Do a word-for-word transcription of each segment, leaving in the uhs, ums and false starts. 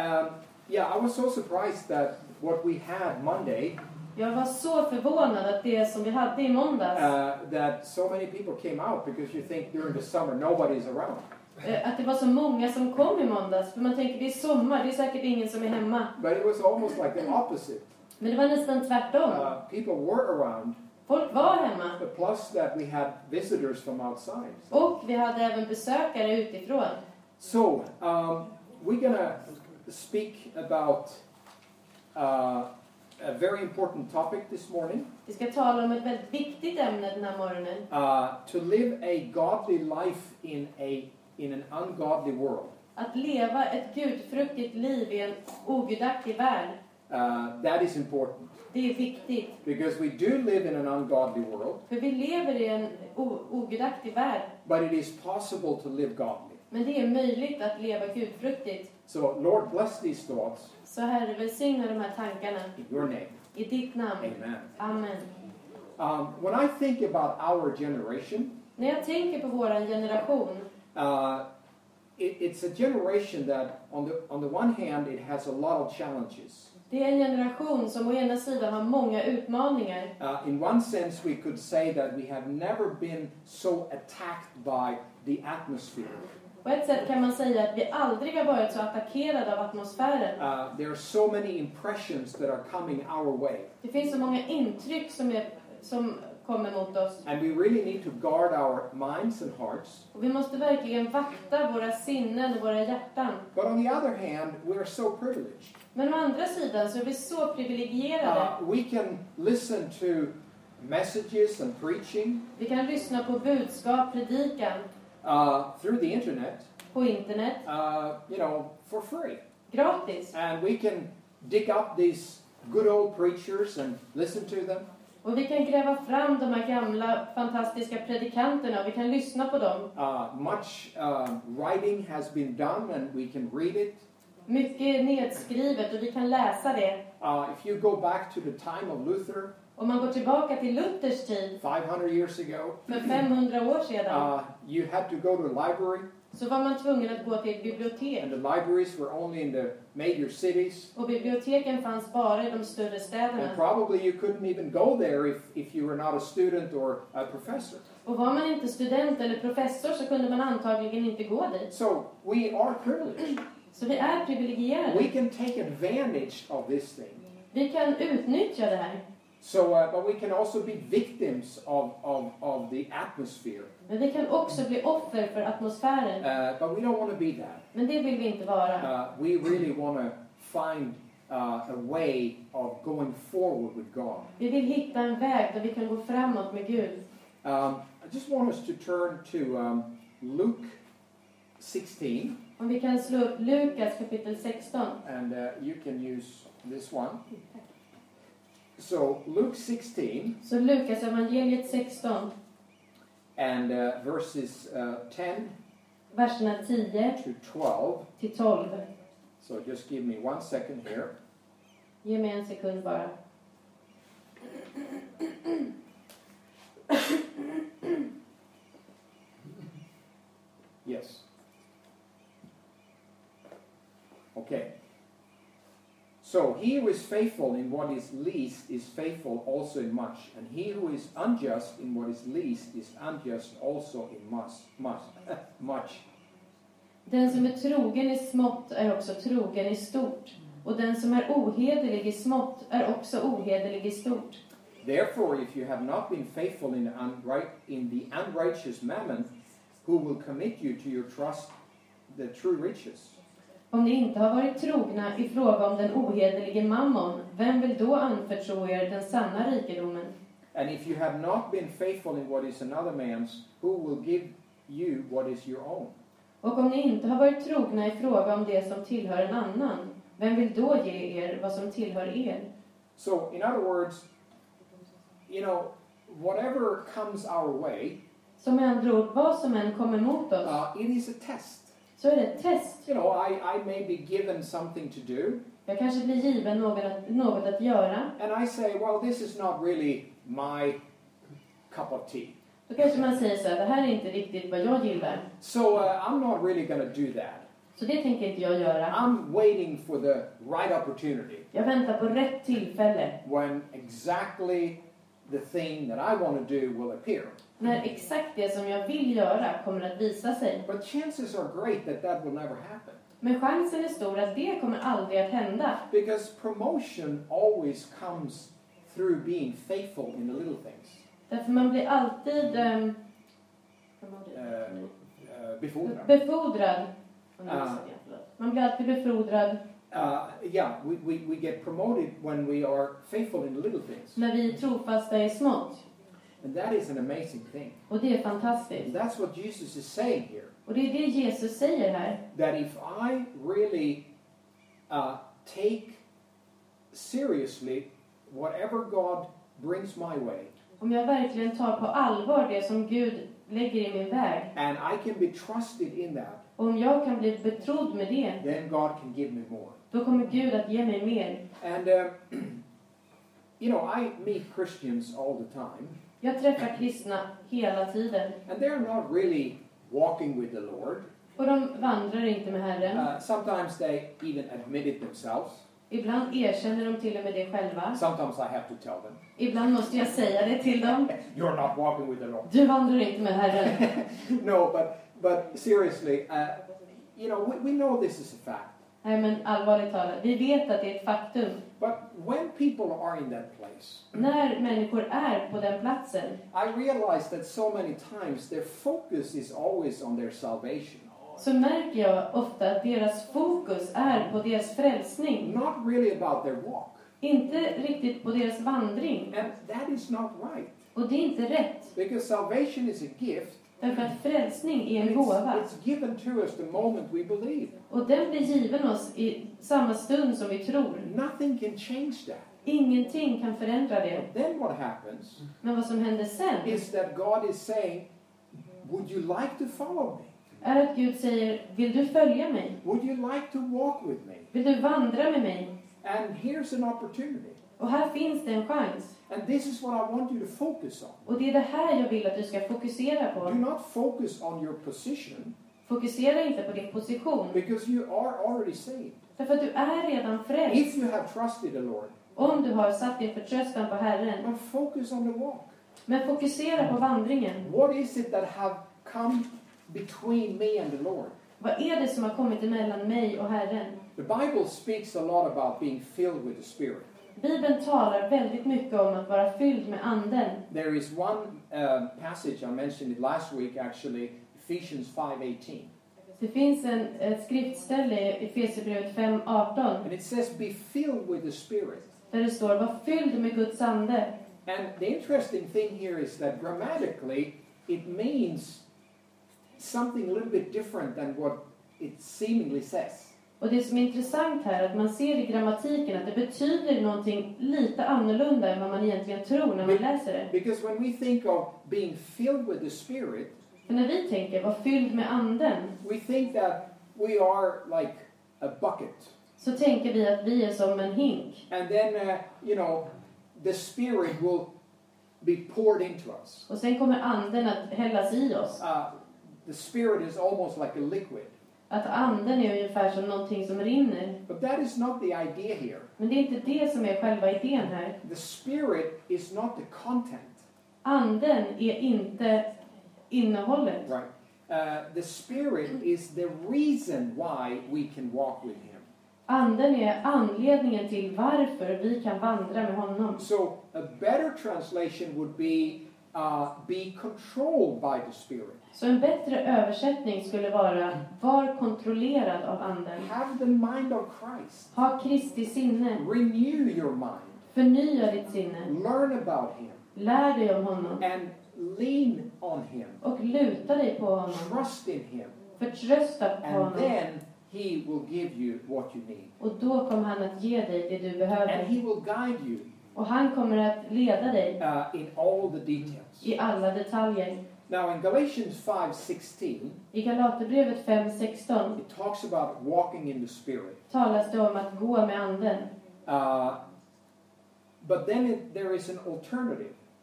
um, yeah, I was so surprised that what we had Monday. Jag var så förvånad att det som vi hade i måndags. Uh, that so many people came out because you think during the summer nobody's around. Att det var så många som kom i måndags. För man tänker det är sommar, det är säkert ingen som är hemma. But it was almost like the opposite. Men det var nästan tvärtom. Uh, people were around. Folk var hemma. But plus that we had visitors from outside. So. Och vi hade även besökare utifrån. So, um, we're gonna speak about uh, a very important topic this morning. Vi ska tala om ett väldigt viktigt ämne den här morgonen. Uh, to live a godly life in a in an ungodly world. Att leva ett gudfruktigt liv i en ogudaktig värld. Uh, that is important. Det är viktigt. Because we do live in an ungodly world. För vi lever i en ogudaktig värld. But it is possible to live godly. Men det är möjligt att leva gudfruktigt. So Lord bless these thoughts. Så Herre, välsigna de här tankarna. In your name. I ditt namn. Amen. Amen. Um, when I think about our generation. När jag tänker på våran generation. Uh, it, it's a generation that on the on the one hand it has a lot of challenges. Det är en generation som å ena sidan har många utmaningar. Uh, in one sense we could say that we have never been so attacked by the atmosphere. På ett sätt kan man säga att vi aldrig har varit så attackerade av atmosfären. Uh, there are so many impressions that are coming our way. Det finns så många intryck som, är, som kommer mot oss. And we really need to guard our minds and hearts. Och vi måste verkligen vakta våra sinnen och våra hjärtan. But on the other hand, we are so privileged. Men å andra sidan så är vi så privilegierade. Uh, we can listen to messages and preaching. Vi kan lyssna på budskap, predikan. Uh, through the internet. På internet. Uh, you know, for free. Gratis. And we can dig up these good old preachers and listen to them. Och vi kan gräva fram de här gamla fantastiska predikanterna och vi kan lyssna på dem. Uh, much uh, writing has been done and we can read it. Mycket nedskrivet och vi kan läsa det. Uh, if you go back to the time of Luther. Om man går tillbaka till Luthers tid. five hundred years ago. För femhundra år sedan. Uh, you had to go to a library. Så var man tvungen att gå till ett bibliotek. And the libraries were only in the major cities. Och biblioteken fanns bara i de större städerna. And probably you couldn't even go there if, if you were not a student or a professor. Och var man inte student eller professor så kunde man antagligen inte gå dit. So we are privileged. Så vi är privilegierade. We can take advantage of this thing. Vi kan utnyttja det här. So, uh, but we can also be victims of, of, of the atmosphere. Men vi kan också bli offer för atmosfären. Uh, but we don't want to be that. Men det vill vi inte vara. Uh, we really want to find uh, a way of going forward with God. Vi vill hitta en väg där vi kan gå framåt med Gud. Um, I just want us to turn to um, Luke sixteen. Om vi kan slå upp Lukas kapitel sexton. And uh, you can use this one. So Luke sixteen. Så Lukas evangeliet sexton. And uh, verses uh, ten. Verserna tio to twelve. till tolv. So just give me one second here. Ge mig en sekund bara. Yes. Okay. So he who is faithful in what is least is faithful also in much, and he who is unjust in what is least is unjust also in much. Much. much. Den som är trogen i smått är också trogen i stort, och den som är ohederlig i smått är också ohederlig i stort. Therefore, if you have not been faithful in the, unright, in the unrighteous mammon, who will commit you to your trust the true riches? Om ni inte har varit trogna i fråga om den ohederlige mammon, vem vill då anförtro er den sanna rikedomen? And if you have not been faithful in what is another man's, who will give you what is your own? Och om ni inte har varit trogna i fråga om det som tillhör en annan, vem vill då ge er vad som tillhör er? So, in other words, you know, whatever comes our way, som med andra ord, vad som än kommer mot oss, uh, it is a test. Så är det ett test. You know, I, I may be given something to do. Jag kanske blir given något att, något att göra. And I say, well, this is not really my cup of tea. Då kanske man säger så här, det här är inte riktigt vad jag gillar. So uh, I'm not really going to do that. Så det tänker inte jag göra. I'm waiting for the right opportunity. Jag väntar på rätt tillfälle. When exactly the thing that I want to do will appear. När exakt det som jag vill göra kommer att visa sig. But chances are great that that will never happen. Men chansen är stor att det kommer aldrig att hända. Because promotion always comes through being faithful in the little things. Därför man blir alltid um, Uh, uh, befordrad. befordrad. Ah. Man blir alltid befordrad Uh, yeah, we, we, we get promoted when we are faithful in the little things. när vi är trofasta i smått. And that is an amazing thing. Och det är fantastiskt. And that's what Jesus is saying here. Och det är det Jesus säger här. That if I really uh, take seriously whatever God brings my way, Om jag verkligen tar på allvar det som Gud lägger i min väg, and I can be trusted in that, och om jag kan bli betrodd med det, then God can give me more. då kommer Gud att ge mig mer. And, uh, you know, I meet Christians all the time, Jag träffar kristna hela tiden. and they're not really walking with the Lord. Och de vandrar inte med Herren. Uh, sometimes they even admit it themselves. Ibland erkänner de till och med det själva. Sometimes I have to tell them, Ibland måste jag säga det till dem. you're not walking with the Lord. Du vandrar inte med Herren. No, but but seriously, uh, you know, we, we know this is a fact. Nej, men allvarligt talat. Vi vet att det är ett faktum. But when people are in that place, När människor är på den platsen, I realize that so many times their focus is always on their salvation. så märker jag ofta att deras fokus är på deras frälsning. Not really about their walk. Inte riktigt på deras vandring. And that is not right. Och det är inte rätt. Because salvation is a gift. Därför att frälsning är en It's, gåva. it's given to us the moment we believe. Och den blir given oss i samma stund som vi tror. Nothing can change that. Ingenting kan förändra det. Then what happens Men vad som händer sen is that God is saying, would you like to follow me? är att Gud säger, vill du följa mig? Would you like to walk with me? Vill du vandra med mig? And here's an opportunity. Och här finns det en chans. And this is what I want you to focus on. Och det är det här jag vill att du ska fokusera Do på. not focus on your position, Fokusera inte på din position. because you are already saved. Därför att du är redan If frälst. you have trusted the Lord, Om du har satt din förtröstan på Herren. but focus on the walk. Men fokusera på vandringen. What is it that have come between me and the Lord? Vad är det som har kommit emellan mig och Herren? The Bible speaks a lot about being filled with the Spirit. Bibeln talar väldigt mycket om att vara fylld med anden. There is one uh, passage, I mentioned it last week actually, Ephesians five eighteen. Det finns en, ett skriftställe i Efesierbrevet fem arton And it says, be filled with the Spirit. där det står, var fylld med Guds ande. And the interesting thing here is that grammatically it means something a little bit different than what it seemingly says. Och det som är intressant här är att man ser i grammatiken att det betyder någonting lite annorlunda än vad man egentligen tror när man läser det. Because when we think of being filled with the Spirit, För när vi tänker, var fylld med anden, we think that we are like a bucket. så tänker vi att vi är som en hink. And then, uh, you know, the Spirit will be poured into us. Och sen kommer anden att hällas i oss. Uh, the Spirit is almost like a liquid. Att anden är ungefär som någonting som rinner. But that is not the idea here. Men det är inte det som är själva idén här. The Spirit is not the content. Anden är inte innehållet. Right. Uh, the Spirit is the reason why we can walk with Him. Anden är anledningen till varför vi kan vandra med honom. So a better translation would be uh, be controlled by the Spirit. Så en bättre översättning skulle vara, var kontrollerad av anden. Have the mind of Christ. Ha Kristi sinne. Renew your mind. Förnya ditt sinne. Learn about Him. Lär dig om honom. And lean on Him. Och luta dig på honom. Trust in Him. Förtrösta på And honom. then He will give you what you need. Och då kommer han att ge dig det du And behöver. He will guide you Och han kommer att leda dig uh, in all the details. i alla detaljer. Now in Galatians five sixteen, I Galaterbrevet fem sexton it talks about walking in the Spirit. talas det om att gå med anden. Uh, but then it, there is an alternative.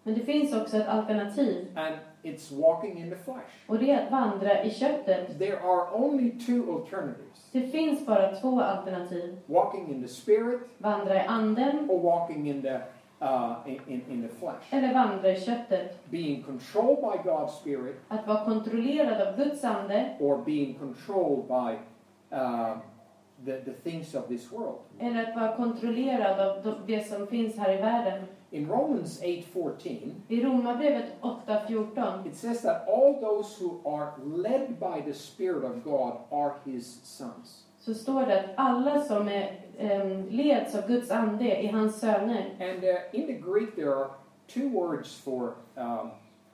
Men det finns också ett alternativ. And it's walking in the flesh. Och det är att vandra i köttet. There are only two alternatives. Det finns bara två alternativ. Walking in the spirit Vandra i anden or walking in the uh, in, in, in the flesh. eller vandra i köttet. Being controlled by God's spirit Att vara kontrollerad av Guds ande or being controlled by uh, the, the things of this world. eller att vara kontrollerad av det som finns här i världen. In Romans eight fourteen, I Romarbrevet åtta fjorton it says that all those who are led by the Spirit of God are his sons. så står det att alla som är, um, leds av Guds ande är hans söner. And uh, in the Greek there are two words for um,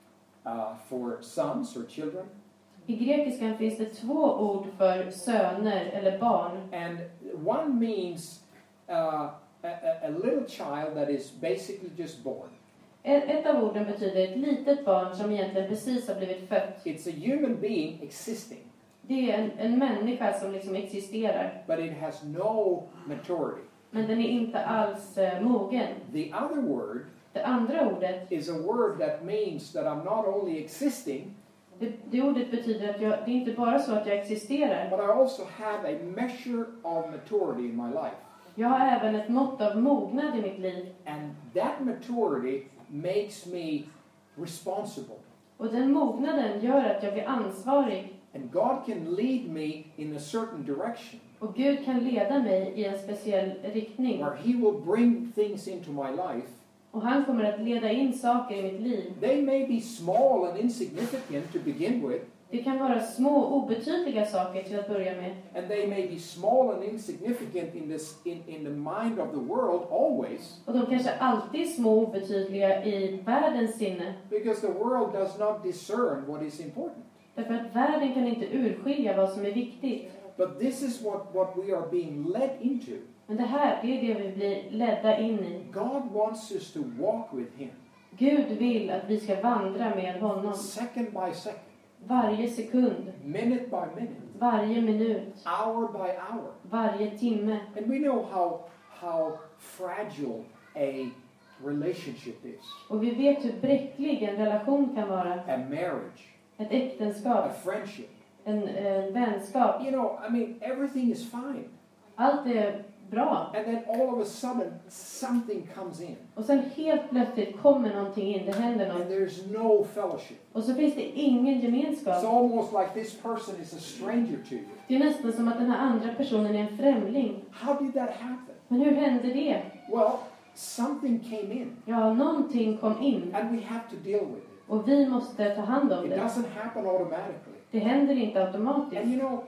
uh, for sons or children. I grekiskan finns det två ord för söner eller barn. And one means uh, a, a little child that is basically just born. Ett ett av orden betyder ett litet barn som egentligen precis har blivit fött. It's a human being existing, Det är en, en människa som liksom existerar. but it has no maturity. Men den är inte alls eh, mogen. The other word Det andra ordet, is a word that means that I'm not only existing, det, det ordet betyder att jag, det är inte bara så att jag existerar. but I also have a measure of maturity in my life. Jag har även ett mått av mognad i mitt liv. And that maturity makes me responsible. Och den mognaden gör att jag blir ansvarig. And God can lead me in a certain direction Och Gud kan leda mig i en speciell riktning. where He will bring things into my life. Och han kommer att leda in saker i mitt liv. They may be small and insignificant to begin with, Det kan vara små obetydliga saker till att börja med. and they may be small and insignificant in this in, in the mind of the world always, Och de kanske alltid är små och obetydliga i världens sinne. because the world does not discern what is important. Därför att världen kan inte urskilja vad som är viktigt. But this is what, what we are being led into. Men det här, det är det vi blir ledda in i. God wants us to walk with Him, Gud vill att vi ska vandra med honom. second by second, Varje sekund, minute by minute, varje minut, hour by hour. varje timme. And we know how, how fragile a relationship is, Och vi vet hur bräcklig en relation kan vara. a marriage, Ett a äktenskap, friendship. en, en vänskap. You know, I mean, everything is fine. Allt är bra. And then all of a sudden, something comes in. Och sen helt plötsligt kommer någonting in, det händer And något. there's no fellowship. Och så finns det ingen It's gemenskap. almost like this person is a stranger to you. Det är nästan som att den här andra personen är en främling. How did that happen? Men hur hände det? Well, something came in. Ja, någonting kom in. And we have to deal with it. Och vi måste ta hand om It det. doesn't happen automatically. Det händer inte And automatiskt. you know,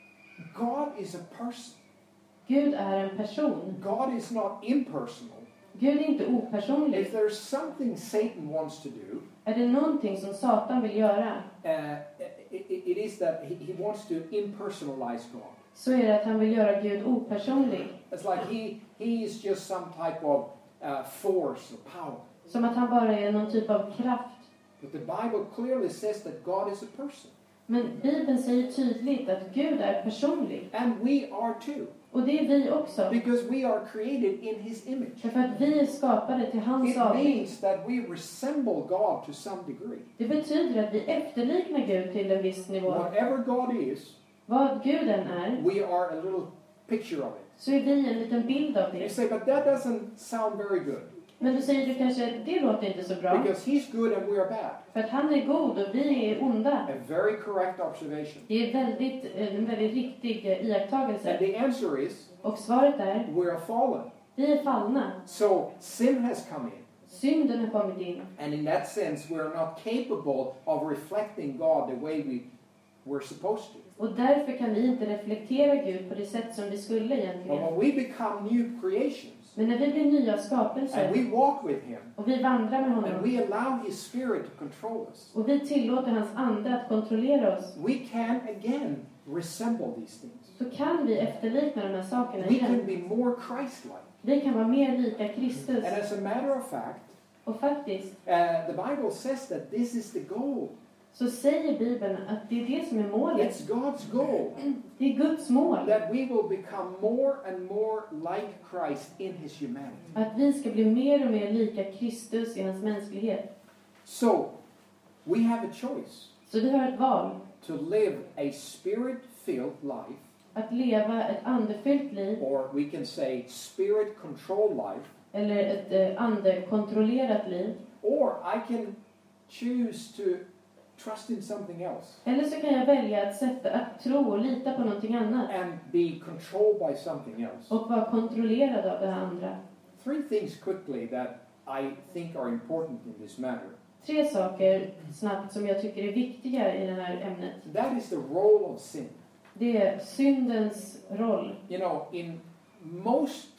God is a person. Gud är en person. God is not impersonal. Gud är inte opersonlig. If there's something Satan wants to do, Är det någonting som Satan vill göra, uh, it, it is that he, he wants to impersonalize God. så är det att han vill göra Gud opersonlig. It's like he, he is just some type of uh, force or power. Som att han bara är någon typ av kraft. But the Bible clearly says that God is a person. Men Bibeln säger tydligt att Gud är personlig. And we are too. Och det är vi också. Because we are created in His image. Därför att vi är skapade till hans It avbild. means that we resemble God to some degree. Det betyder att vi efterliknar Gud till en viss nivå. Whatever God is, Vad Gud än är, we are a little picture of it. så är vi en liten bild av You det. say, but that doesn't sound very good. Men då säger du kanske, det låter inte så bra. Because He's good and we are bad. För att han är god och vi är onda. A very correct observation. Det är väldigt, en väldigt riktig eh, And iakttagelse. the answer is, Och svaret är, we are fallen. vi är fallna. So sin has come in. Synden har kommit in. And in that sense, we are not capable of reflecting God the way we were supposed to. Och därför kan vi inte reflektera Gud på det sätt som vi skulle But egentligen. when we become new creations, Men när vi blir nya and skapelser we walk with Him, och vi vandrar med and honom we allow His Spirit to control us, och vi tillåter hans ande att kontrollera oss, we can again resemble these things. så kan vi efterlikna de här sakerna We can igen. be more Christ-like. Vi kan vara mer lika Kristus. And as a matter of fact, Och faktiskt uh, the Bible says that this is the goal. så säger Bibeln att det är det som är målet. It's God's goal Det är Guds mål. that we will become more and more like Christ in his humanity. Att vi ska bli mer och mer lika Kristus i hans mänsklighet. So, we have a choice Så vi har ett val. to live a spirit-filled life, Att leva ett andefyllt liv. or we can say spirit-controlled life, Eller ett eh, andekontrollerat liv. or I can choose to trust in something else Eller så kan jag välja att, sätta, att tro och lita på någonting annat. and be controlled by something else. Och vara kontrollerad av det här andra. Three things quickly that I think are important in this matter. Tre saker snabbt som jag tycker är viktiga i det här ämnet. That is the role of sin. Det är syndens roll. You know, in most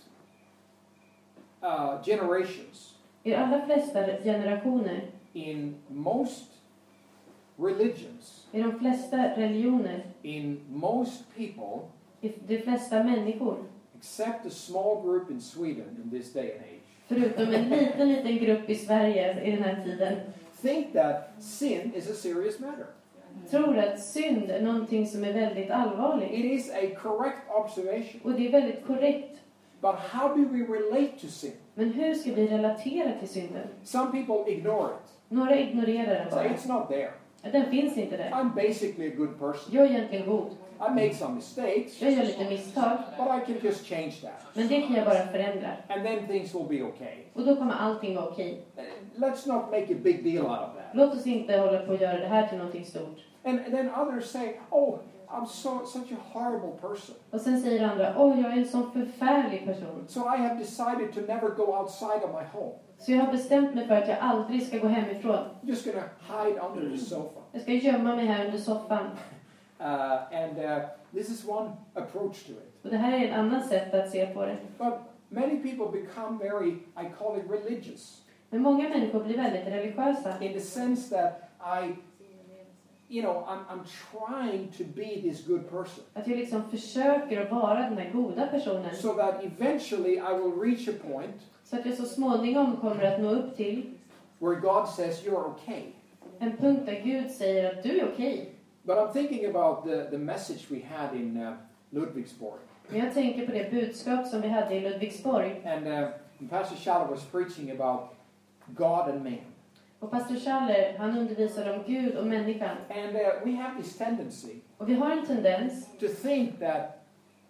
uh, generations, I allra flesta generationer, in most religions, i de flesta religioner, in most people, i de flesta människor, except a small group in Sweden in this day and age, förutom en liten, liten grupp i Sverige i den här tiden, think that sin is a serious matter. tror att synd är någonting som är väldigt allvarligt. It is a correct observation. Och det är väldigt korrekt. But how do we relate to sin? Men hur ska vi relatera till synden? Some people ignore it. Några ignorerar den Say bara. it's not there. Den finns inte där. I'm basically a good person. Jag är egentligen god. I made some mistakes, Jag gör lite misstag. but I can just change that. Men det kan jag bara förändra. And then things will be okay. Och då kommer allting vara okej. Let's not make a big deal out of that. Låt oss inte hålla på att göra det här till någonting stort. And then others say, oh, I'm so such a horrible person. Och sen säger andra, oj, jag är en sån förfärlig person. So I have decided to never go outside of my home. Så jag har bestämt mig för att jag aldrig ska gå hemifrån. I'm just going to hide under the sofa. Jag ska gömma mig här under soffan. Uh, and uh, this is one approach to it. Och det här är ett annat sätt att se på det. But many people become very, I call it religious. Men många människor blir väldigt religiösa. In the sense that I, you know, I'm, I'm trying to be this good person. Att jag liksom försöker att vara den här goda personen. So that eventually I will reach a point Så att jag så småningom kommer att nå upp till where God says you're okay. en punkt där Gud säger att du är okej. But I'm thinking about the, the message we had in uh, Ludwigsburg. Men jag tänker på det budskap som vi hade i Ludwigsborg. And uh, Pastor Schaller was preaching about God and man. Och pastor Schaller, han undervisade om Gud och människan. And uh, we have this tendency Och vi har en tendens to think that,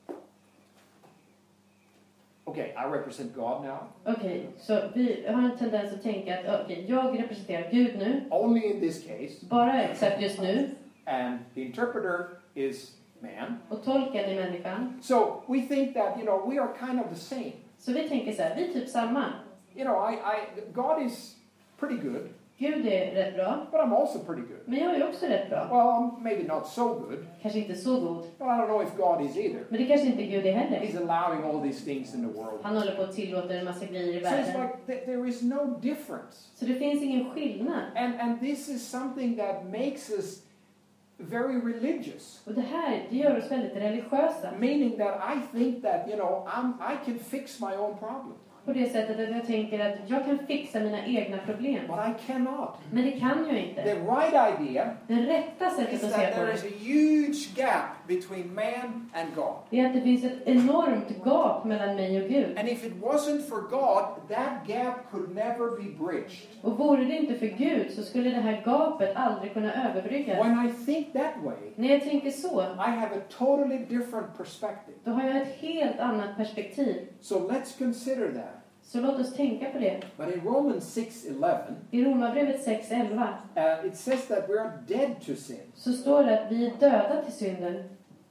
okay, I represent God now. Okej, okay, så vi har en tendens att tänka att okej, okay, jag representerar Gud nu. Only in this case. Bara exakt just nu. And the interpreter is man. Och tolken är människan. So we think that, you know, we are kind of the same. Så vi tänker så här, vi är typ samma. You know, I, I, God is pretty good. Gud är rätt bra. But I'm also pretty good. Men jag är också rätt bra. Well, I'm maybe not so good. Kanske inte så god. But I don't know if God is either. Men det kanske inte Gud är heller. He's allowing all these things in the world. Han håller på att tillåta en massa grejer i So it's världen. like th- there is no difference. Så det finns ingen skillnad. And, and this is something that makes us very religious. Och det här, det gör oss väldigt religiösa. Meaning that I think that, you know, I'm, I can fix my own problem. På det sättet att jag tänker att jag kan fixa mina egna problem. But I cannot. Men det kan jag The inte. right idea Det rätta sättet is att that se på there det, is a huge gap between man and God. det är att det finns ett enormt gap mellan mig och Gud. And if it wasn't for God, that gap could never be bridged. Och vore det inte för Gud så skulle det här gapet aldrig kunna överbryggas. When I think that way, När jag tänker så, I have a totally different perspective. då har jag ett helt annat perspektiv. So let's consider that. Så låt oss tänka på det. But in Romans six eleven, I Romarbrevet sex elva uh, it says that we are dead to sin. så står det att vi är döda till synden.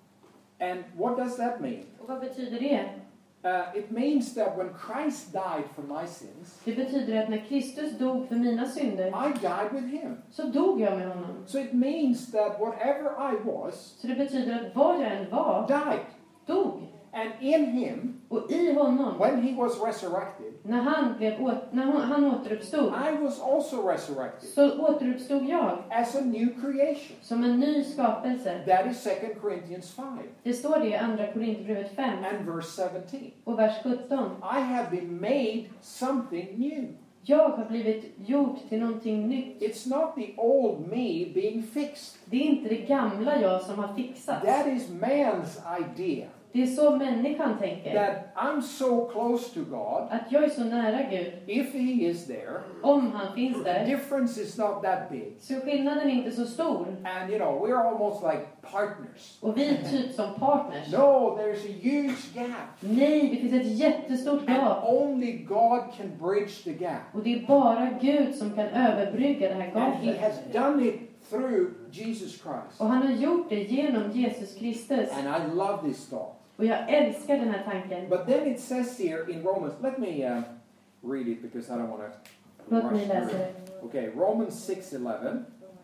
And what does that mean? Och vad betyder det? Uh, it means that when Christ died for my sins, Det betyder att när Kristus dog för mina synder I died with him. så dog jag med honom. So it means that whatever I was, Så det betyder att vad jag än var, died. dog. And in him, Och i honom, when he was resurrected, när han, blev åt, när hon, han återuppstod, I was also resurrected så återuppstod jag as a new creation. som en ny skapelse. That is Second Corinthians five Det står det i Andra Korinthierbrevet fem and verse seventeen. och vers sjutton. I have been made something new. Jag har blivit gjord till någonting nytt. It's not the old me being fixed. Det är inte det gamla jag som har fixats. That is man's idea. Det är så människan tänker. That I'm so close to God. Att jag är så nära Gud. If he is there, Om han finns the där. difference is not that big. Så skillnaden är inte så stor. And you know, we're almost like partners. Och vi är typ som partners. No, there's a huge gap. Nej, det finns ett jättestort And gap. only God can bridge the gap. Och det är bara Gud som kan överbrygga det här And he gapet. has done it through Jesus Christ. Och han har gjort det genom Jesus Kristus. And I love this thought. Och jag älskar den här tanken. But then it says here in Romans, let me uh, read it because I don't want to Låt mig rush läsa through det. it. Okay, Romans six eleven.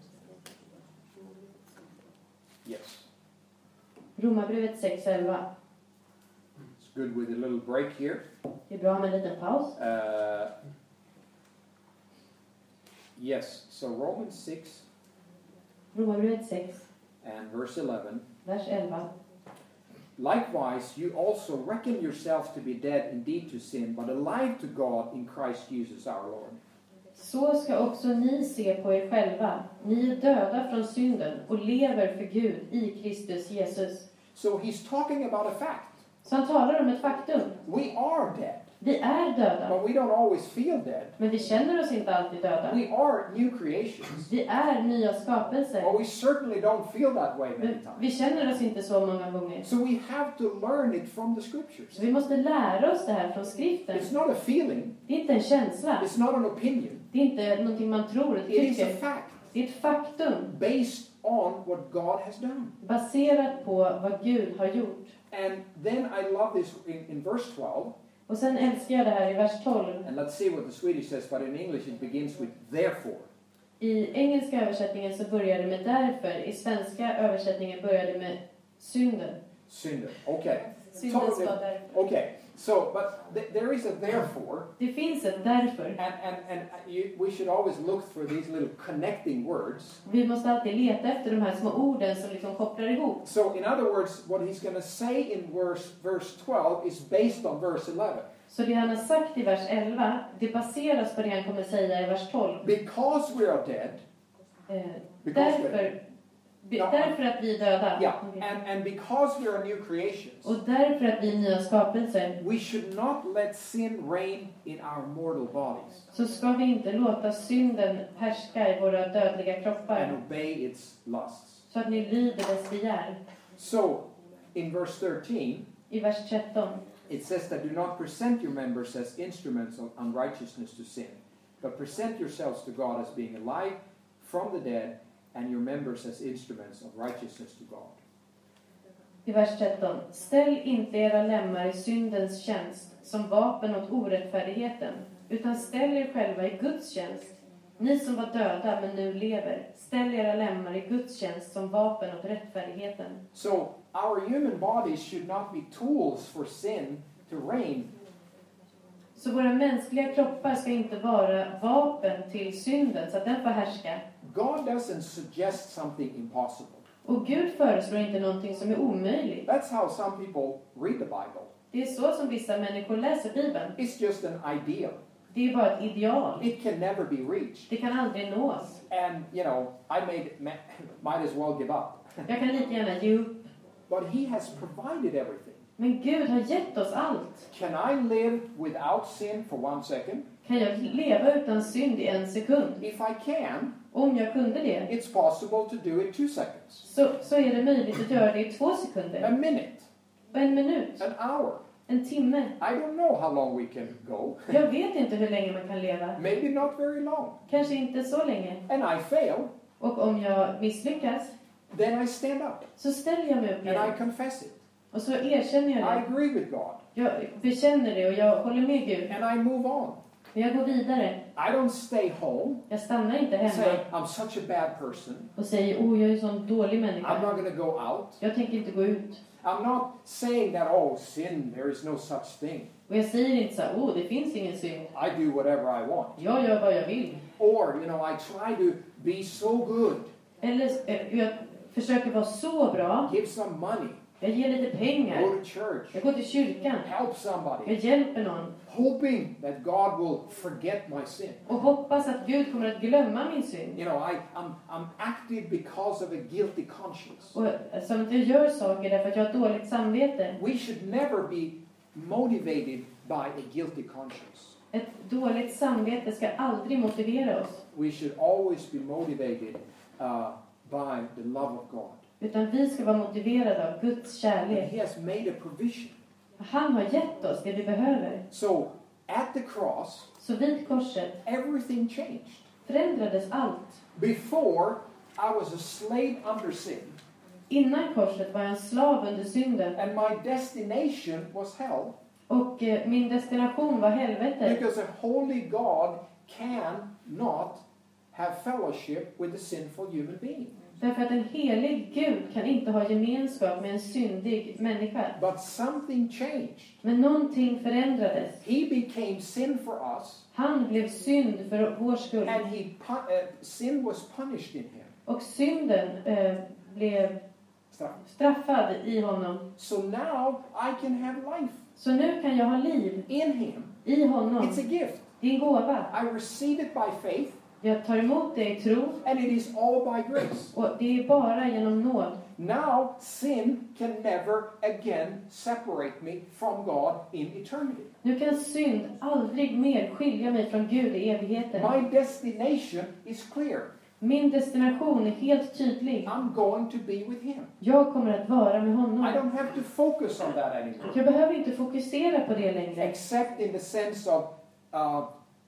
Yes. Romarbrevet sex elva. It's good with a little break here. Det är bra med en liten paus. Uh, yes, so Romans six Romarbrevet sex, and verse eleven. vers elva. Likewise, you also reckon yourselves to be dead indeed to sin, but alive to God in Christ Jesus our Lord. Så ska också ni se på er själva. Ni är döda från synden och lever för Gud i Kristus Jesus. So he's talking about a fact. Så han talar om ett faktum. We are dead, Vi är döda, but we don't always feel dead. men vi känner oss inte alltid döda. We are new creations, Vi är nya skapelser, but we certainly don't feel that way many men times. vi känner oss inte så många gånger. So we have to learn it from the scriptures. Så vi måste lära oss det här från skriften. It's not a feeling, Det är inte en känsla. it's not an opinion. Det är inte någonting man tror och It is a tycker. fact Det är ett faktum based on what God has done. baserat på vad Gud har gjort. And then I love this in, in verse twelve. Och sen älskar jag det här i vers tolv. And let's see what the Swedish says, but in English it begins with therefore. I engelska översättningen så börjar det med därför. I svenska översättningen börjar det med synden. Synder. Okay. Synden ska Totally. därför. Okay. So, but th- there is a therefore, Det finns ett därför. and and and you, we should always look for these little connecting words. Vi måste alltid leta efter de här små orden som liksom kopplar ihop. So, in other words, what he's going to say in verse verse twelve is based on verse eleven. Så det han har sagt i vers elva, det baseras på det han kommer säga i vers tolv. Because we are dead. Eh, Because därför, be, Ja. därför att vi är döda. Yeah, and and because we are new creations, Och därför att vi är nya skapelser. we should not let sin reign in our mortal bodies Så ska vi inte låta synden härska i våra dödliga and kroppar. obey its lusts. Så att ni lyder dess begär. So, in verse thirteen, I vers tretton. it says that do not present your members as instruments of unrighteousness to sin, but present yourselves to God as being alive from the dead, and your members as instruments of righteousness to God. I vers tretton. Ställ inte era lemmar i syndens tjänst som vapen åt orättfärdigheten, utan ställ er själva i Guds tjänst. Ni som var döda men nu lever, ställ era lemmar i Guds tjänst som vapen åt rättfärdigheten. So, our human bodies should not be tools for sin to reign. Så våra mänskliga kroppar ska inte vara vapen till synden så att den får härska. God doesn't suggest something impossible. Och Gud föreslår inte någonting som är omöjligt. That's how some people read the Bible. Det är så som vissa människor läser Bibeln. It's just an ideal. Det är bara ett ideal. It can never be reached. Det kan aldrig nås. And, you know, I made, might as well give up. Jag kan lika gärna ge upp. But he has provided everything. Men Gud har gett oss allt. Can I live without sin for one second? Kan jag leva utan synd i en sekund? If I can, Om jag kunde det, it's possible to do it two seconds, så, så är det möjligt att göra det i två a sekunder. minute, Och en minut. an hour. En timme. I don't know how long we can go. Jag vet inte hur länge man kan leva. Maybe not very long. Kanske inte så länge. And I fail, Och om jag misslyckas, then I stand up så ställer jag mig upp and I igen. confess it. Och så erkänner jag I det. agree with God Jag bekänner det och jag håller med Gud. and I move on. Men jag går vidare. I don't stay home Jag stannar inte and say, hemma I'm such a bad person. och säger, oh jag är en sån dålig I'm människa. not going to go out. Jag tänker inte gå ut. I'm not saying that, oh, sin, there is no such thing. Och jag säger inte så här, oh det finns ingen synd. I do whatever I want. Jag gör vad jag vill. Or, you know, I try to be so good, Eller eh, jag försöker vara så bra. give some money, Jag ger lite pengar. Go to church. Jag går till kyrkan. Help somebody. Jag hjälper någon. Hoping that God will forget my sin. Och hoppas att Gud kommer att glömma min synd. You know, I, I'm, I'm active because of a guilty conscience. Och som att jag gör saker därför att jag har ett dåligt samvete. We should never be motivated by a guilty conscience. Ett dåligt samvete ska aldrig motivera oss. We should always be motivated uh, by the love of God. Utan vi ska vara motiverade av Guds And kärlek. He has made a provision. Han har gett oss det vi behöver. So, at the cross, Så vid korset everything changed. förändrades allt. Before, I was a slave under sin. Innan korset var jag en slav under synden. And my destination was hell. Och eh, min destination var helvetet. Because a holy God cannot have fellowship with a sinful human being. Därför att en helig Gud kan inte ha gemenskap med en syndig människa. But something changed. Men någonting förändrades. He became sin for us. Han blev synd för vår skull. And he pu- uh, sin was punished in him. Och synden eh, blev straffad i honom. So now I can have life. Så nu kan jag ha liv In him. i honom. It's a gift. Det är en gåva. I receive it by faith. Jag tar emot det i tro. And it is all by grace. Och det är bara genom nåd. Now sin can never again separate me from God in eternity. Nu kan synd aldrig mer skilja mig från Gud i evigheten. My destination is clear. Min destination är helt tydlig. I'm going to be with him. Jag kommer att vara med I honom. don't have to focus on that anymore. Jag behöver inte fokusera på det längre. Except in the sense of uh, a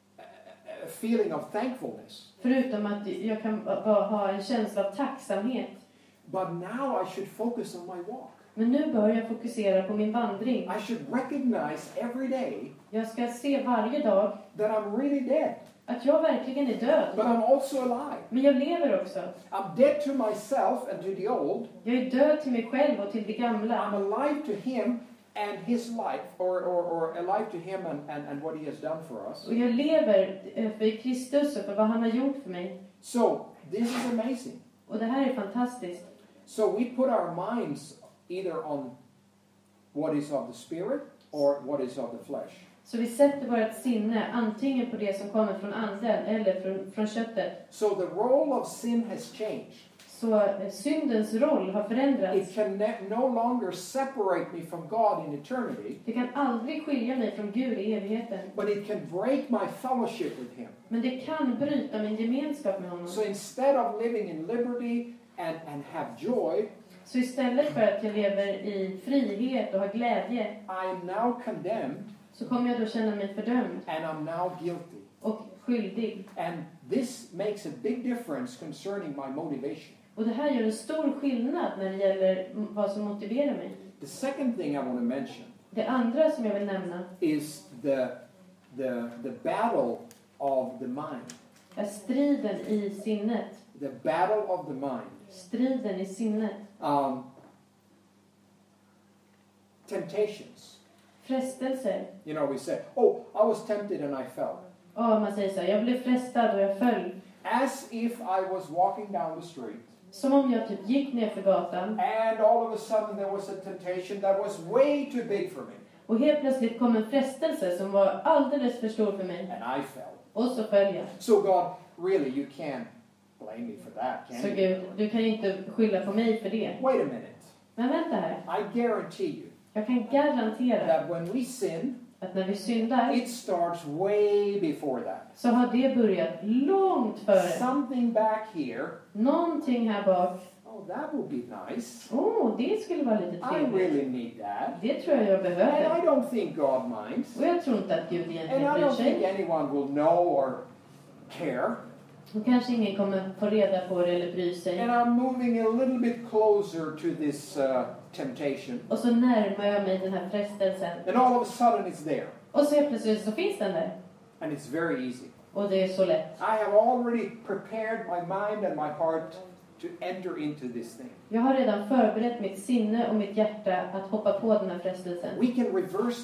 feeling of thankfulness. Förutom att jag kan ha en känsla av tacksamhet. But now I should focus on my walk. Men nu bör jag fokusera på min vandring. I should recognize every day Jag ska se varje dag that I'm really dead. att jag verkligen är död. But I'm also alive. Men jag lever också. I'm dead to myself and to the old. Jag är död till mig själv och till det gamla. I'm alive to him and his life, or, or, or alive to him and, and, and what he has done for us. Och jag lever för Kristus och för vad han har gjort för mig. So, this is amazing. Och det här är fantastiskt. So we put our minds either on what is of the spirit or what is of the flesh. Så vi sätter vårt sinne antingen på det som kommer från anden eller från, från köttet. So the role of sin has changed. Så eh, syndens roll har förändrats. It can ne- no longer separate me from God in eternity, Det kan aldrig skilja mig från Gud i evigheten. but it can break my fellowship with him. Men det kan bryta min gemenskap med honom. So instead of living in liberty and, and have joy, Så istället för att jag lever i frihet och har glädje, I am now condemned så kommer jag då känna mig fördömd and I'm now guilty. och skyldig. And this makes a big difference concerning my motivation. Och det här gör en stor skillnad när det gäller vad som motiverar mig. The second thing I want to mention Det andra som jag vill nämna is the, the, the battle of the mind. är striden i sinnet. The battle of the mind. Striden i sinnet. Um, temptations. Frestelser. You know, we say, oh, I was tempted and I fell. Ja, man säger så här, jag blev frestad och jag föll. As if I was walking down the street. Som om jag typ gick ner för gatan. And all of a sudden there was a temptation that was way too big for me. Och helt plötsligt kom en frestelse som var alldeles för stor för mig. And I fell. Och så föll jag. So God, really, you can't blame me for that, can Så you? Gud, du kan ju inte skylla på mig för det. Wait a minute. Men vänta här. I guarantee you Jag kan garantera that when we sin, att när vi syndar it starts way before that. så har det börjat långt före. Something back here. Någonting här bak. Oh, that would be nice. Oh, det skulle vara lite I trevligt. really need that. Det tror jag jag And behöver. I don't think God minds. Och jag tror inte att Gud And egentligen I bryr don't think sig. anyone will know or care. Och kanske ingen kommer få reda på det eller bry sig. And I'm moving a little bit closer to this uh, temptation. Och så närmar jag mig den här frestelsen. And all of a sudden it's there. Och så helt plötsligt så finns den där. And it's very easy. Och det är så lätt. I have already prepared my mind and my heart to enter into this thing. Jag har redan förberett mitt sinne och mitt hjärta att hoppa på den här frestelsen. We can reverse that.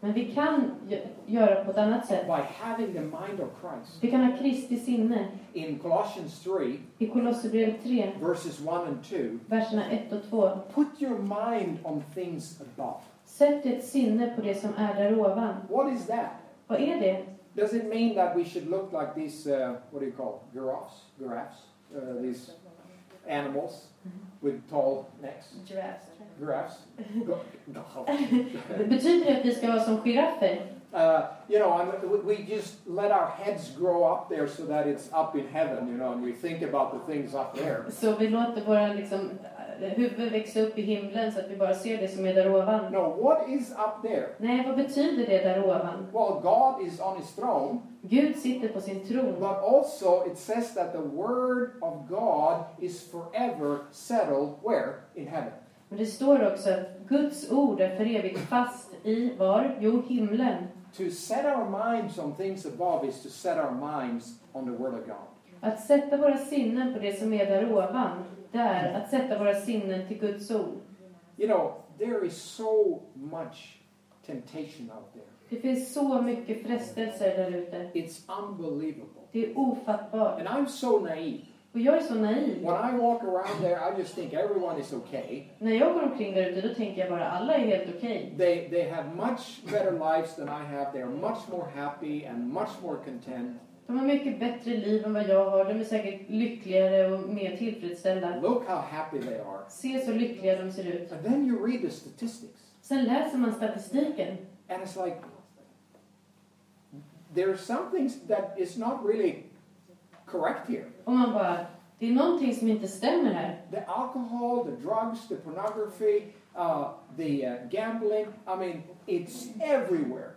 Men vi kan gö- göra på ett annat sätt. by having the mind of Christ. Vi kan ha Kristi sinne. In Colossians three, I Kolosserbrevet tre, verses one and two, verserna ett och två. put your mind on things above. Sätt ett sinne på det som är där ovan. What is that? Vad är det? Does it mean that we should look like these, uh, what do you call it? Giraffes? Giraffes? Uh, these animals with tall necks? Giraffes? Go- no. Betyder det att vi ska vara som giraffer? Uh, you know, I'm, we- we just let our heads grow up there so that it's up in heaven, you know, and we think about the things up there. Så vi låter våra liksom, huvud växa upp i himlen så att vi bara ser det som är där ovan. No, what is up there? Nej, vad betyder det där ovan? Well, God is on his throne, Gud sitter på sin tron. but also it says that the word of God is forever settled where? In heaven. Men det står också att Guds ord är för evigt fast i var? Jo, himlen. To set our minds on things above is to set our minds on the word of God. Att sätta våra sinnen på det som är där ovan, det är att sätta våra sinnen till Guds ord. You know, there is so much temptation out there. Det finns så mycket frestelser där ute. It's unbelievable. Det är ofattbart. And I'm so naive. Och jag är så naiv. When I walk around there, I just think everyone is okay. När jag går omkring där ute, då tänker jag bara alla är helt okej. They, they have much better lives than I have. They are much more happy and much more content. De har mycket bättre liv än vad jag har. De är säkert lyckligare och mer tillfredsställda. Look how happy they are. Se så lyckliga de ser ut. And then you read the statistics. Sen läser man statistiken. And it's like, there are some things that is not really correct here. Och man bara, det är någonting som inte stämmer här. The alcohol, the drugs, the pornography, uh, the uh, gambling, I mean, it's everywhere.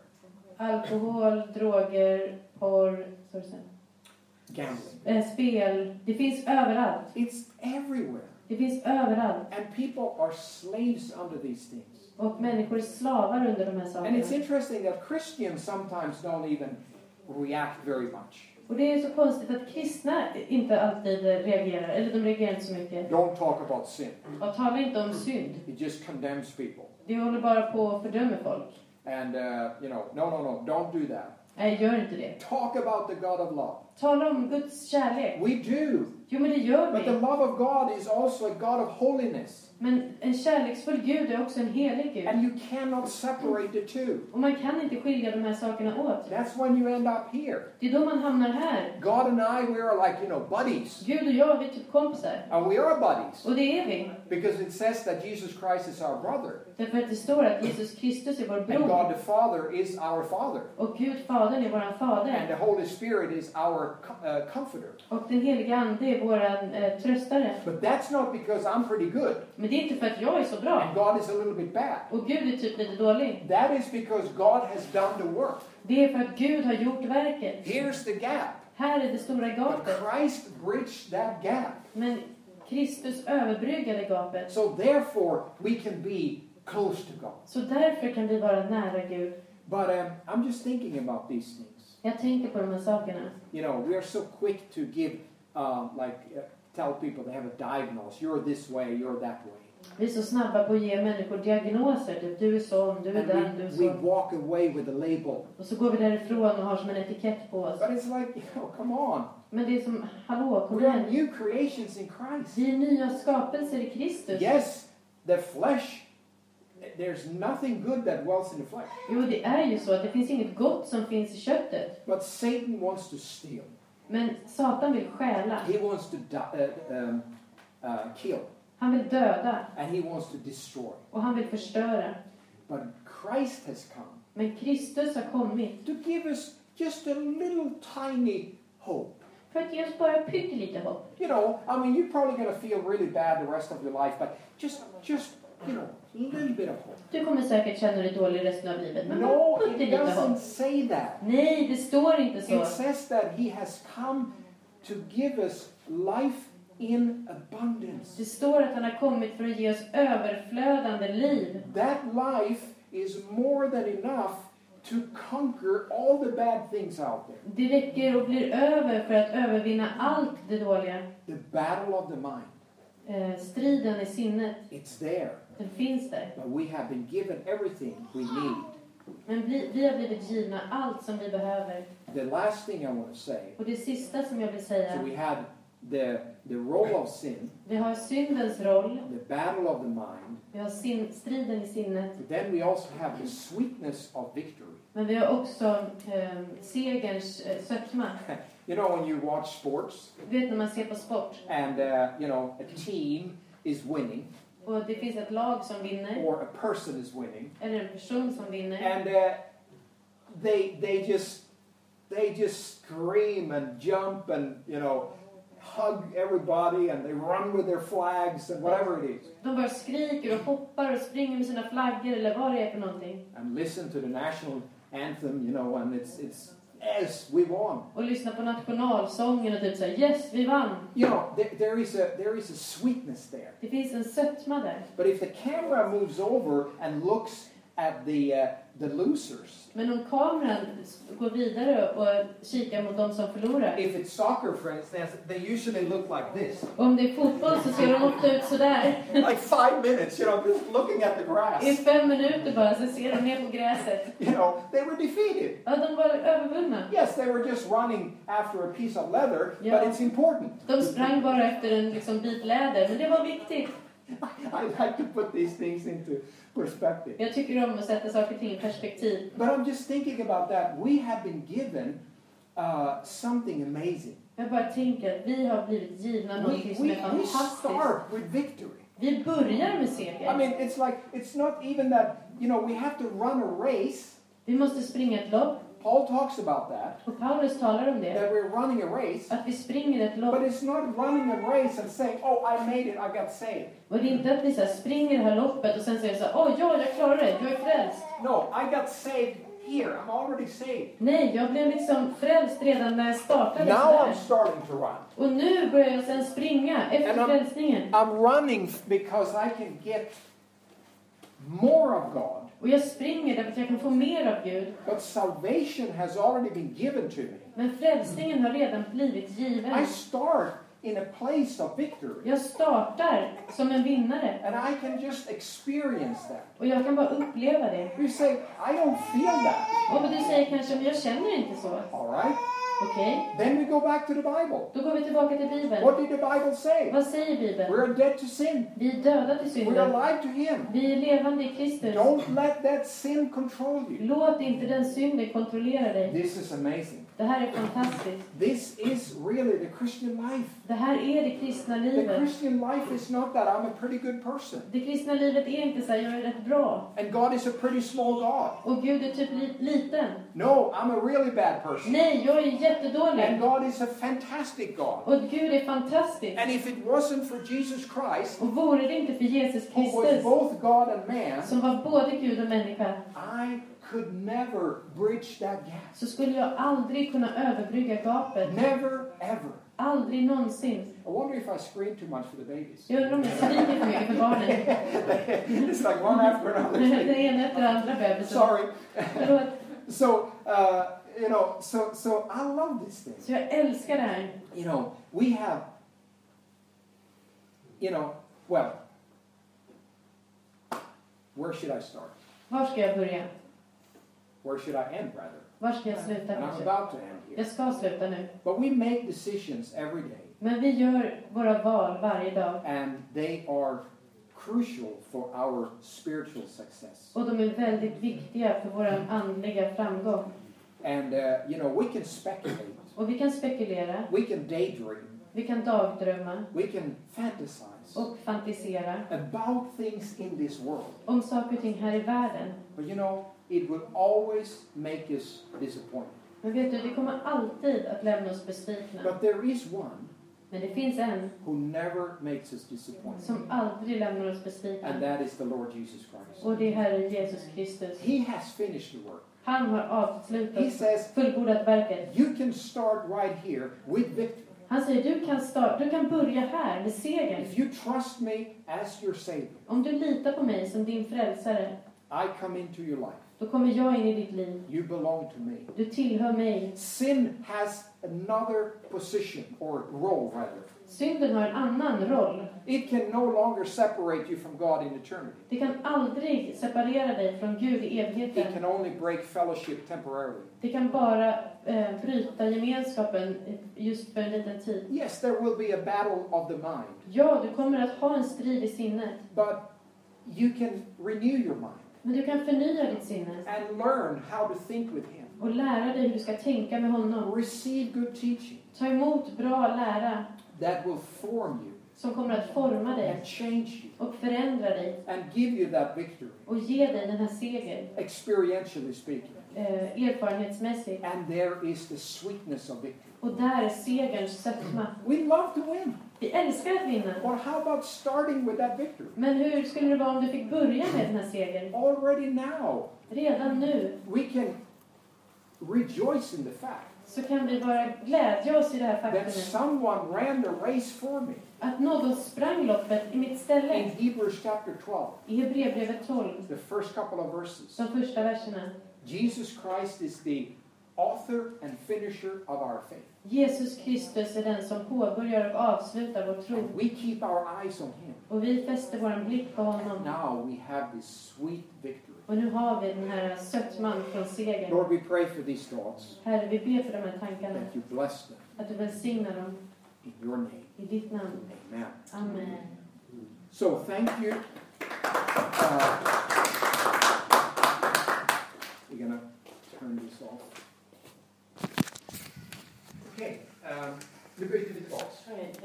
Alkohol, droger, porr, så sen. Gambling. Eh, spel. Det finns överallt. It's everywhere. Det finns överallt. And people are slaves under these things. Och människor är slavar under de här And sakerna. it's interesting that Christians sometimes don't even react very much. Och det är så konstigt att kristna inte alltid reagerar. Eller de reagerar inte så mycket. Don't talk about sin. Och talar inte om synd. It just condemns people. Det håller bara på och fördömer folk. And, uh, you know, no, no, no, don't do that. Nej, gör inte det. Talk about the God of love. Tala om Guds kärlek. We do. Jo, men det gör But the vi. love of God is also a God of holiness. Men en kärleksfull Gud är också en helig Gud. And you cannot separate the two. Och man kan inte skilja de här sakerna åt. That's when you end up here. Det är då man hamnar här. God and I, we are like, you know, buddies. Gud och jag, vi är typ kompisar. And we are buddies. Och det är vi. Because it says that Jesus Christ is our brother. Därför att det står att Jesus Kristus är vår And God bror. the Father is our Father. Och Gud, Fadern, är våran And fader. the Holy Spirit is our uh, comforter. Och den heliga Ande är våran eh, tröstare. But that's not because I'm pretty good. Men det är inte för att jag är så bra. And God is a little bit bad. Och Gud är typ lite dålig. That is because God has done the work. Det är för att Gud har gjort verket. Here's the gap. Här är det stora But gapet. Christ bridged that gap. Men Kristus överbryggade gapet. So therefore, we can be close to God. Så därför kan vi vara nära Gud. But um, I'm just thinking about these things. Jag tänker på de här sakerna. You know, we are so quick to give, uh, like, uh, tell people they have a diagnosis. You're this way, you're that way. Vi är så snabba på att ge människor diagnoser. Typ, du är sån, du är And den, du we, är we sån. walk away with a label. Och så går vi därifrån och har som en etikett på oss. But it's like, you know, come on. Men det är som, hallå, kom We are igen. new creations in Christ. Vi är nya skapelser i Kristus. Yes, the flesh, there's nothing good that dwells in the flesh. Jo, det är ju så att det finns inget gott som finns i köttet. But Satan wants to steal. Men Satan vill stjäla. He wants to di- uh, um, uh, kill. Han vill döda. And he wants to destroy. Och han vill förstöra. But Christ has come Men Kristus har kommit to give us just a little tiny hope. för att ge oss bara pyttelite hopp. You know, I mean, you're probably going to feel really bad the rest of your life, but just, just, you know, a little bit of hope. Du kommer säkert känna dig dålig resten av livet. Men No, bara it pyttelite doesn't hopp. say that. Nej, det står inte så. It says that he has come to give us life in abundance. Det står att han har kommit för att ge oss överflödande liv. That life is more than enough to conquer all the bad things out there. Det räcker och blir över för att övervinna allt det dåliga. The battle of the mind. Eh, striden i sinnet, It's there. den finns där. But we have been given everything we need Men vi, vi har blivit givna allt som vi behöver. The last thing I want to say, Och det sista som jag vill säga. so we had the, the role of sin, Vi har syndens roll. the battle of the mind, Vi har sin, striden i sinnet. but then we also have the sweetness of victory. Men vi har också eh, segerns eh, sötma. You know, when you watch sports, Du vet när man ser på sport. and, uh, you know, a team is winning, Och det finns ett lag som vinner. or a person is winning, Eller en person som vinner. and uh, they they just they just scream and jump and, you know, hug everybody, and they run with their flags and whatever it is, De bara skriker och hoppar och springer med sina flaggor eller vad det är för någonting. and listen to the national anthem, you know, and it's it's yes, we won. Och lyssnar på nationalsången och typ säger yes, vi vann. You know, there, there is a there is a sweetness there. Det finns en sötma där. But if the camera moves over and looks at the uh, the losers, Men om kameran går vidare och kikar mot de som förlorar. if it's soccer, for instance, they usually look like this. Och om det är fotboll så ser de ofta ut sådär. Like five minutes, you know, just looking at the I grass. fem minuter bara så ser de ner på gräset. You know, they were defeated. Ja, de var övervunna. Yes, they were just running after a piece of leather, Yeah. but it's important. De sprang bara efter en liksom, bit läder, men det var viktigt. I like to put these things into perspective. Jag tycker om att sätta saker och ting i perspektiv. But I'm just thinking about that. We have been given uh, something amazing. Jag bara tänker att vi har blivit givna We, någonting som we, är we fantastiskt. start with victory. Vi börjar med I seger. mean, it's like, it's not even that, you know, we have to run a race. Vi måste springa ett lopp. Paul talks about that, Och Paulus talar om det. that we're running a race. Att vi springer ett But lopp. it's not running a race and saying, oh, I made it, I got saved. Och det är inte att vi så här springer det här loppet och sen säger så här, åh ja, jag klarar det, jag är frälst. No, I got saved here. I'm already saved. Nej, jag blev liksom frälst redan när jag startade Now så I'm här. starting to run. Och nu börjar jag sen springa efter And I'm- frälsningen. I'm running because I can get more of God. Och jag springer därför att jag kan få mer av Gud. But salvation has already been given to me. Men frälsningen har redan blivit given. I start in a place of victory. Jag startar som en vinnare. And I can just experience that. Och jag kan bara uppleva det. You say, I don't feel that. Och du säger kanske, men jag känner inte så. All right? Okej, Then we go back to the Bible. då går vi tillbaka till Bibeln. What did the Bible say? Vad säger Bibeln? We're dead to sin. Vi är döda till We're synden. alive to Him. Vi är levande i Kristus. Don't let that sin control you. Låt inte den synden kontrollera dig. This is amazing. Det här är fantastiskt. This is really the Christian life. Det här är det kristna The livet. Christian life is not that I'm a pretty good person. Det kristna livet är inte så här, jag är rätt bra. And God is a pretty small God. Och Gud är typ li- liten. No, I'm a really bad person. Nej, jag är And jättedålig. God is a fantastic God. Och Gud är fantastisk. And if it wasn't for Jesus Christ, Och vore det inte för Jesus who was Kristus, both God and man, som var både Gud och människa, I could never bridge that gap. så skulle jag aldrig kunna överbrygga gapet. Never, ever. Aldrig någonsin. I wonder if I scream too much for the babies. Jag undrar om jag skriker för mycket för barnen. It's like one after another. Den ena efter den andra bebisen. Sorry. Förlåt. So, uh, you know, so, so I love this thing. Så jag älskar det här. You know, we have, you know, well, where should I start? Var ska jag börja? Where should I end, rather? Var ska jag sluta And I'm kanske? about to end here. Jag ska sluta nu. But we make decisions every day, Men vi gör våra val varje dag. and they are crucial for our spiritual success. Och de är väldigt viktiga för vår andliga framgång. And, uh, you know, we can speculate, Och vi kan spekulera. we can daydream, Vi kan dagdrömma. we can fantasize Och fantisera. about things in this world. Om saker och ting här i världen. But, you know, it will always make us disappointed. Men vet du, det kommer alltid att lämna oss besvikna. But there is one Men det finns en who never makes us disappointed. som aldrig lämnar oss besvikna. And that is the Lord Jesus Christ. Och det är Herren Jesus Kristus. He has finished the work. Han har He avslutat, says, fullbordat verket. you can start right here with victory. Han säger, du kan, start, du kan börja här med segern. If you trust me as your Savior, Om du litar på mig som din frälsare, I come into your life. då kommer jag in i ditt liv. You belong to me. Du tillhör mig. Sin has another position, or role rather. Synden har en annan roll. It can no longer separate you from God in eternity. Det kan aldrig separera dig från Gud i It evigheten. can only break fellowship temporarily. Det kan bara eh, bryta gemenskapen just för en liten tid. Yes, there will be a battle of the mind, Ja, du kommer att ha en strid i sinnet. but you can renew your mind Men du kan förnya ditt sinne and learn how to think with Him. och lära dig hur du ska tänka med honom. Receive good teaching Ta emot bra lära that will form you som kommer att forma dig and change you och förändra dig and give you that victory, och ge dig den här segern, experientially speaking. eh, erfarenhetsmässigt. And there is the sweetness of victory. Och där är segerns sötma. We love to win. Vi älskar att vinna. Or how about starting with that victory? Men hur skulle det vara om du fick börja med den här segern? Already now, Redan nu we can rejoice in the fact så kan vi bara glädja oss i det här that faktumet someone ran the race for me. att någon sprang loppet i mitt In ställe. Hebrews chapter twelve, I Hebreerbrevet tolv, the first couple of verses, de första verserna. Jesus Christ is the author and finisher of our faith. Jesus Kristus är den som påbörjar och avslutar vår tro. And we keep our eyes on Him. Och vi fäster vår blick på honom. Now we have this sweet victory. Och nu har vi den här sötman från segern. Lord, we pray for these thoughts, Herre, vi ber för de här tankarna. that you bless them Att du välsignar dem in your name. i ditt namn. Amen. Amen. So thank you. Uh, we're going to turn this off. Okay, um, nu byter vi tillbaks.